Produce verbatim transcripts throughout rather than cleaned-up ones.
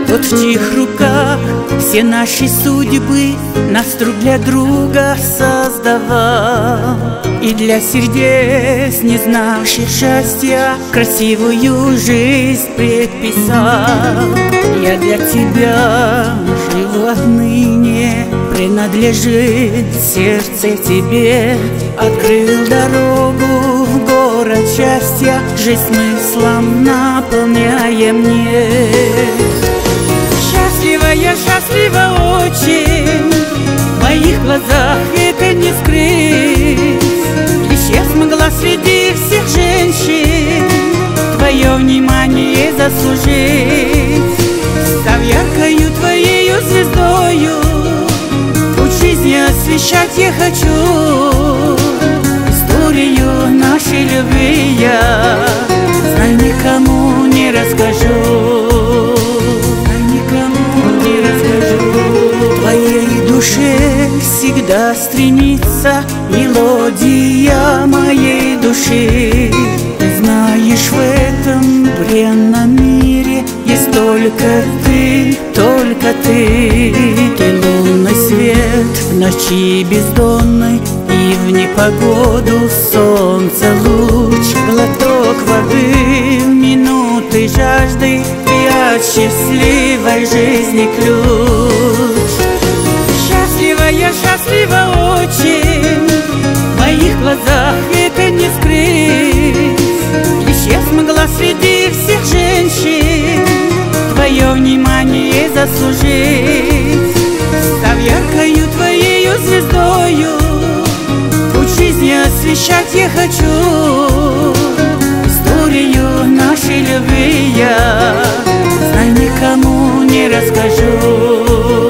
Вот в чьих руках все наши судьбы нас друг для друга создавал, и для сердец, не знавших счастья, красивую жизнь предписал. Я для тебя живу отныне, принадлежит сердце тебе. Открыл дорогу в город счастья, жизнь смыслом наполняя мне. Счастлива я, счастлива очень, в моих глазах это не скрыть. Лишь я смогла среди всех женщин твое внимание заслужить. Став яркою твоею звездою, путь жизни освещать я хочу. Историю нашей любви я, знай, никому не расскажу. Никому не расскажу. Твоей душе всегда стремится мелодия моей души. Ты знаешь, в этом бренном мире есть только ты, только ты. Ты лунный свет в ночи бездонной, и в непогоду солнце луч. Глоток воды в минуты жажды, и от счастливой жизни ключ. Счастлива я, счастлива очень, в моих глазах это не скрыть. Лишь я смогла среди всех женщин твое внимание заслужить. Став яркою твоею звездою, путь жизни освещать я хочу. Историю нашей любви я, знай, никому не расскажу.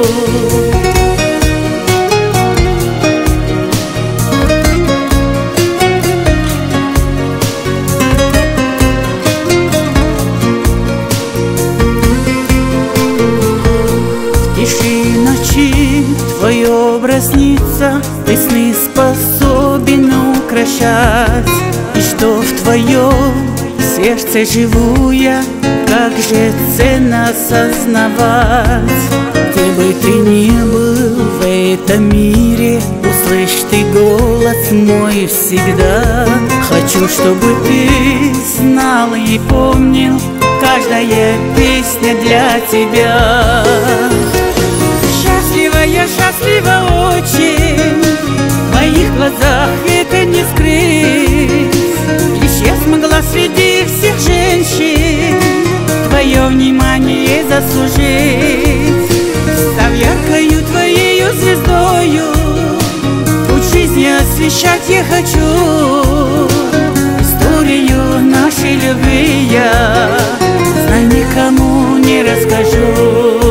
Твой образ снится, ты сны способен украшать. И что в твоем сердце живу я, как же ценно осознавать. Где бы ты ни был в этом мире, услышь ты голос мой всегда. Хочу, чтобы ты знал и помнил, каждая песня для тебя. Счастлива я, счастлива очень, в моих глазах это не скрыть. Лишь я смогла среди всех женщин твое внимание заслужить. Став яркою твоею звездою, путь жизни освещать я хочу. Историю нашей любви я, знай, никому не расскажу.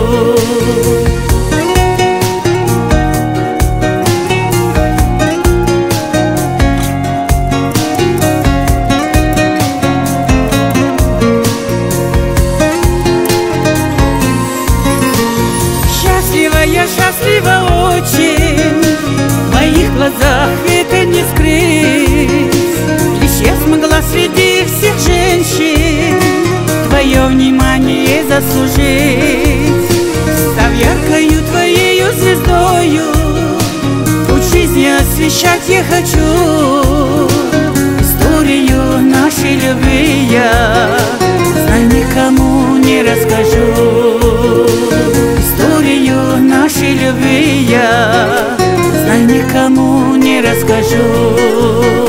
Я счастлива очень, в моих глазах это не скрыть. Лишь я смогла среди всех женщин твое внимание заслужить. Став яркою твоею звездою, путь жизни освещать я хочу. Историю нашей любви я, знай, никому не расскажу. Историю нашей любви я, знай, никому не расскажу.